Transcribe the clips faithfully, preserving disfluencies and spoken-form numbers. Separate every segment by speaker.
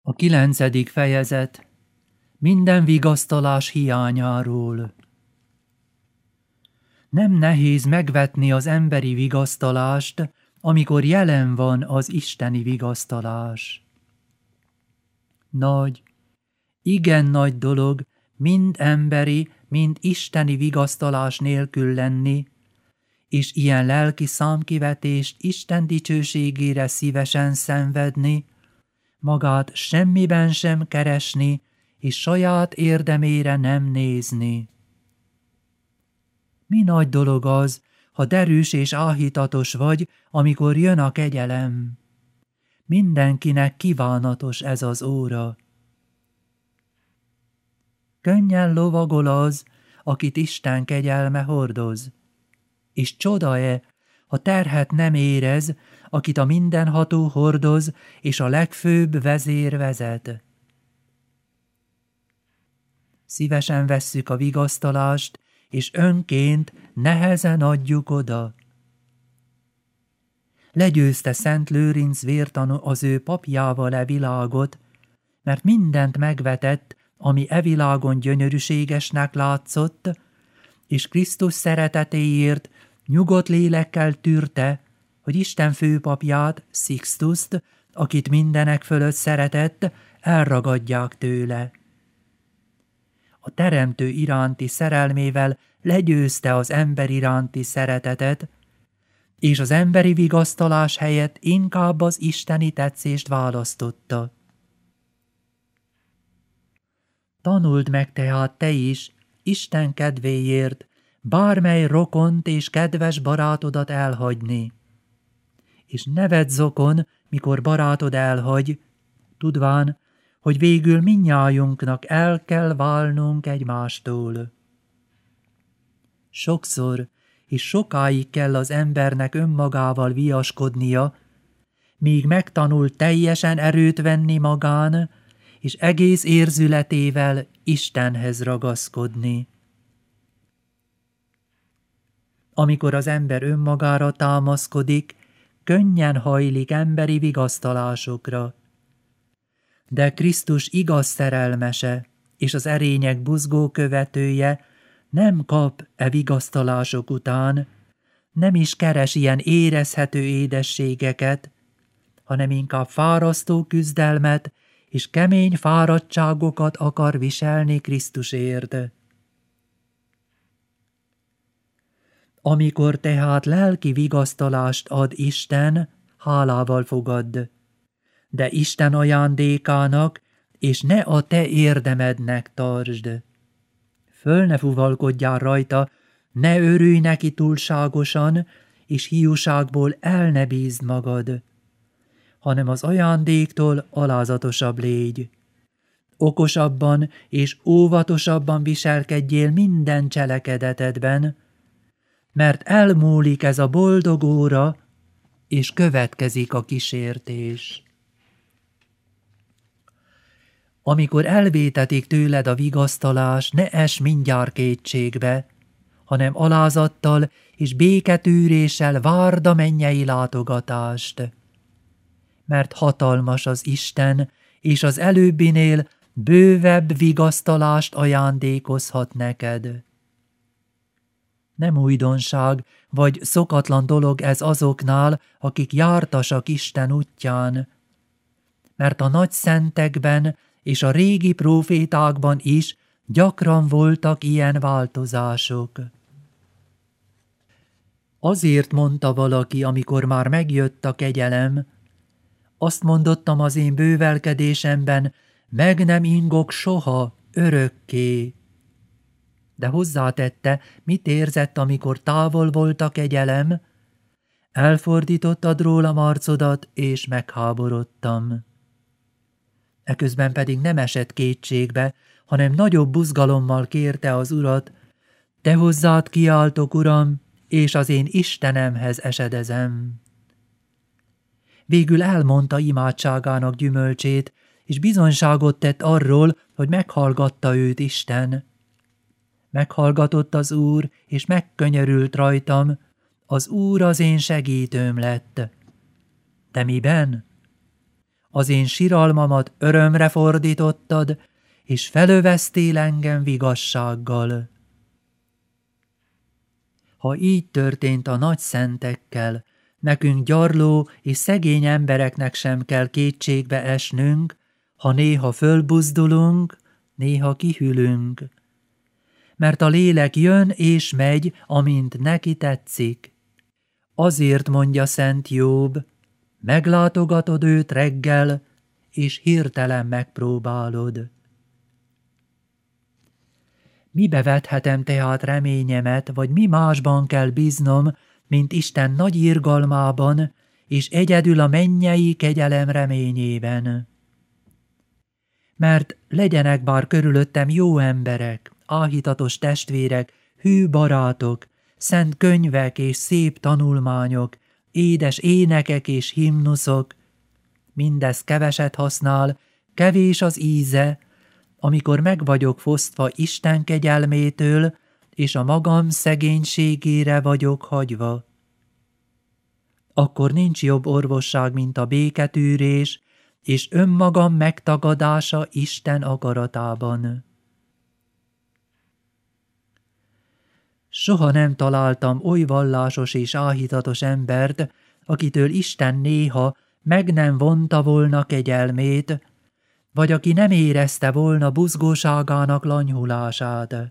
Speaker 1: A kilencedik fejezet. Minden vigasztalás hiányáról. Nem nehéz megvetni az emberi vigasztalást, amikor jelen van az isteni vigasztalás. Nagy, igen nagy dolog mind emberi, mind isteni vigasztalás nélkül lenni, és ilyen lelki számkivetést Isten dicsőségére szívesen szenvedni, magát semmiben sem keresni, és saját érdemére nem nézni. Mi nagy dolog az, ha derűs és áhítatos vagy, amikor jön a kegyelem. Mindenkinek kívánatos ez az óra. Könnyen lovagol az, akit Isten kegyelme hordoz. És csoda-e, ha terhet nem érez, akit a mindenható hordoz, és a legfőbb vezér vezet. Szívesen vesszük a vigasztalást, és önként nehezen adjuk oda. Legyőzte Szent Lőrinc vértanú az ő papjával e világot, mert mindent megvetett, ami e világon gyönyörűségesnek látszott, és Krisztus szeretetéért nyugodt lélekkel tűrte, hogy Isten főpapját, Sixtust, akit mindenek fölött szeretett, elragadják tőle. A teremtő iránti szerelmével legyőzte az ember iránti szeretetet, és az emberi vigasztalás helyett inkább az isteni tetszést választotta. Tanuld meg tehát te is, Isten kedvéért, bármely rokont és kedves barátodat elhagyni. És ne vedd zokon, mikor barátod elhagy, tudván, hogy végül mindnyájunknak el kell válnunk egymástól. Sokszor és sokáig kell az embernek önmagával viaskodnia, míg megtanul teljesen erőt venni magán, és egész érzületével Istenhez ragaszkodni. Amikor az ember önmagára támaszkodik, könnyen hajlik emberi vigasztalásokra. De Krisztus igaz szerelmese, és az erények buzgó követője nem kap e vigasztalások után, nem is keres ilyen érezhető édességeket, hanem inkább fárasztó küzdelmet és kemény fáradtságokat akar viselni Krisztusért. Amikor tehát lelki vigasztalást ad Isten, hálával fogadd, de Isten ajándékának, és ne a te érdemednek tartsd. Föl ne fuvalkodjál rajta, ne örülj neki túlságosan, és hiúságból el ne bízd magad, hanem az ajándéktól alázatosabb légy. Okosabban és óvatosabban viselkedjél minden cselekedetedben, mert elmúlik ez a boldog óra, és következik a kísértés. Amikor elvétetik tőled a vigasztalás, ne ess mindjárt kétségbe, hanem alázattal és béketűréssel várd a mennyei látogatást. Mert hatalmas az Isten, és az előbbinél bővebb vigasztalást ajándékozhat neked. Nem újdonság, vagy szokatlan dolog ez azoknál, akik jártasak Isten útján, mert a nagy szentekben és a régi prófétákban is gyakran voltak ilyen változások. Azért mondta valaki, amikor már megjött a kegyelem, azt mondottam az én bővelkedésemben, meg nem ingok soha, örökké. De hozzátette, mit érzett, amikor távol volt a kegyelem? Elfordítottad rólam arcodat, és megháborodtam. Eközben pedig nem esett kétségbe, hanem nagyobb buzgalommal kérte az Urat, te hozzád kiáltok, Uram, és az én Istenemhez esedezem. Végül elmondta imádságának gyümölcsét, és bizonyságot tett arról, hogy meghallgatta őt Isten. Meghallgatott az Úr, és megkönyörült rajtam, az Úr az én segítőm lett. De miben? Az én siralmamat örömre fordítottad, és felöveztél engem vigassággal. Ha így történt a nagy szentekkel, nekünk gyarló és szegény embereknek sem kell kétségbe esnünk, ha néha fölbuzdulunk, néha kihűlünk. Mert a lélek jön és megy, amint neki tetszik. Azért mondja Szent Jób, meglátogatod őt reggel, és hirtelen megpróbálod. Mibe vethetem tehát reményemet, vagy mi másban kell bíznom, mint Isten nagy irgalmában, és egyedül a mennyei kegyelem reményében? Mert legyenek bár körülöttem jó emberek, áhítatos testvérek, hű barátok, szent könyvek és szép tanulmányok, édes énekek és himnuszok, mindez keveset használ, kevés az íze, amikor meg vagyok fosztva Isten kegyelmétől, és a magam szegénységére vagyok hagyva. Akkor nincs jobb orvosság, mint a béketűrés, és önmagam megtagadása Isten akaratában. Soha nem találtam oly vallásos és áhítatos embert, akitől Isten néha meg nem vonta volna kegyelmét, vagy aki nem érezte volna buzgóságának lanyhulását.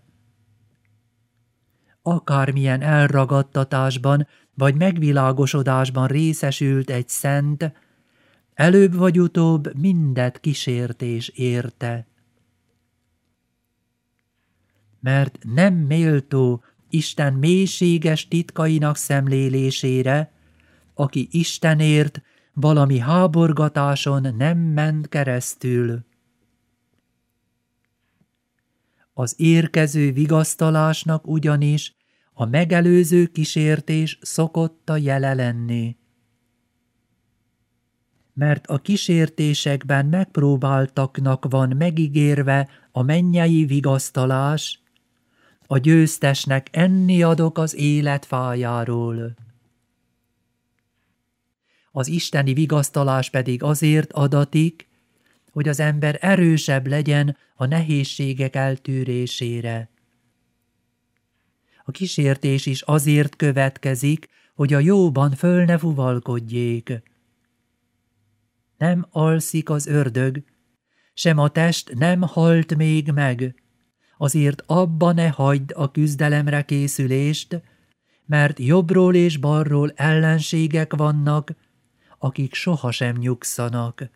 Speaker 1: Akármilyen elragadtatásban vagy megvilágosodásban részesült egy szent, előbb vagy utóbb mindet kísértés érte. Mert nem méltó Isten mélységes titkainak szemlélésére, aki Istenért valami háborgatáson nem ment keresztül. Az érkező vigasztalásnak ugyanis a megelőző kísértés szokott a jele lenni. Mert a kísértésekben megpróbáltaknak van megígérve a mennyei vigasztalás, a győztesnek enni adok az élet fájáról. Az isteni vigasztalás pedig azért adatik, hogy az ember erősebb legyen a nehézségek eltűrésére. A kísértés is azért következik, hogy a jóban föl ne fuvalkodjék. Nem alszik az ördög, sem a test nem halt még meg, azért abba ne hagyd a küzdelemre készülést, mert jobbról és balról ellenségek vannak, akik sohasem nyugszanak.